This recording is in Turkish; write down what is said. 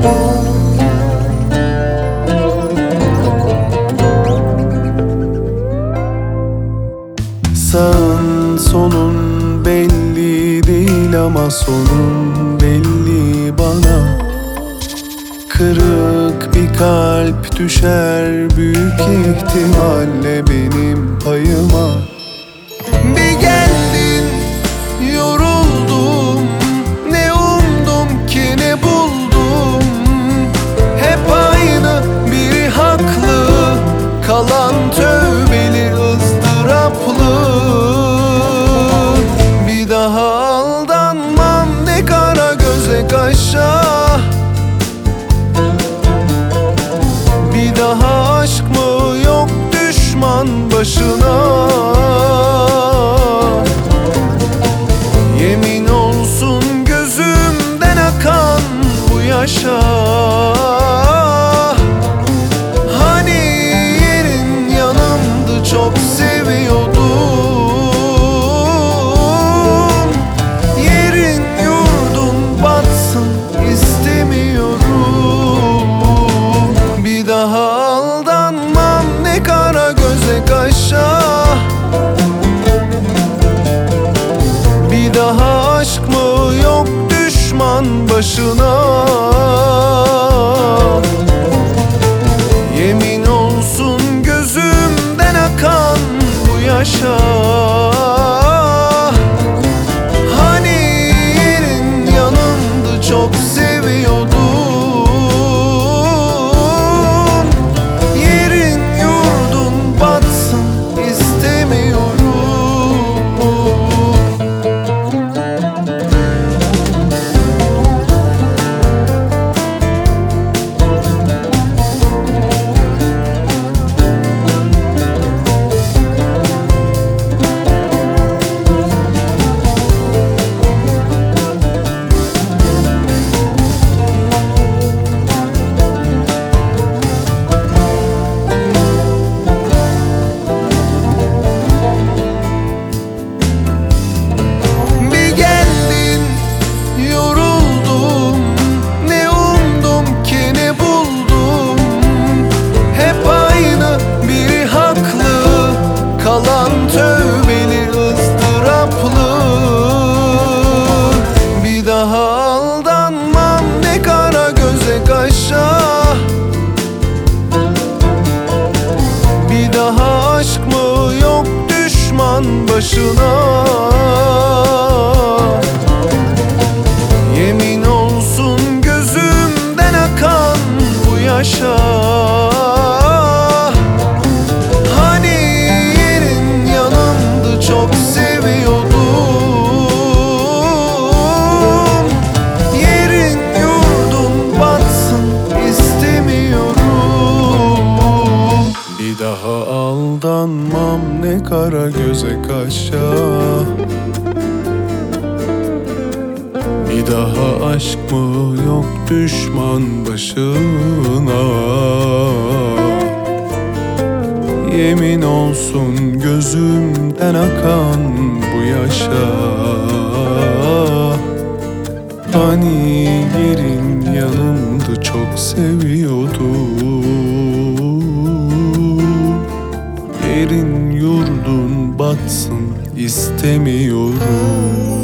Sağın solun belli değil ama sonun belli bana. Kırık bir kalp düşer büyük ihtimalle benim payıma. Bir geldin yoruldum, ne umdum ki ne buldum. Hep aynı biri haklı, kalan tövbeli ızdıraplı. Bir daha aldanmam ne kara göze kaşa. Bir daha aşk mı yok düşman başına. Yemin olsun gözümden akan bu yaşa. Hani yerin yanımdı, çok seviyordum. Yerin yurdun batsın istemiyorum. Bir daha aldanmam ne kara göze kaşa. Bir daha aşk mı yok düşman başına. Yemin olsun gözümden akan bu yaşa. Hani yerin yanımdı, çok seviyordum. Yerin yurdun batsın istemiyorum. Kalan tövbeli ızdıraplı. Bir daha aldanmam ne kara göze kaşa. Bir daha aşk mı yok düşman başına. Yemin olsun gözümden akan bu yaşa. Çok seviyordum. Yerin yurdun batsın istemiyorum. Bir daha aldanmam ne kara göze kaşa. Bir daha aşk mı yok düşman başına. Yemin olsun gözümden akan bu yaşa. Hani yerin yanımdı, çok seviyordum. Yerin yurdun batsın istemiyorum.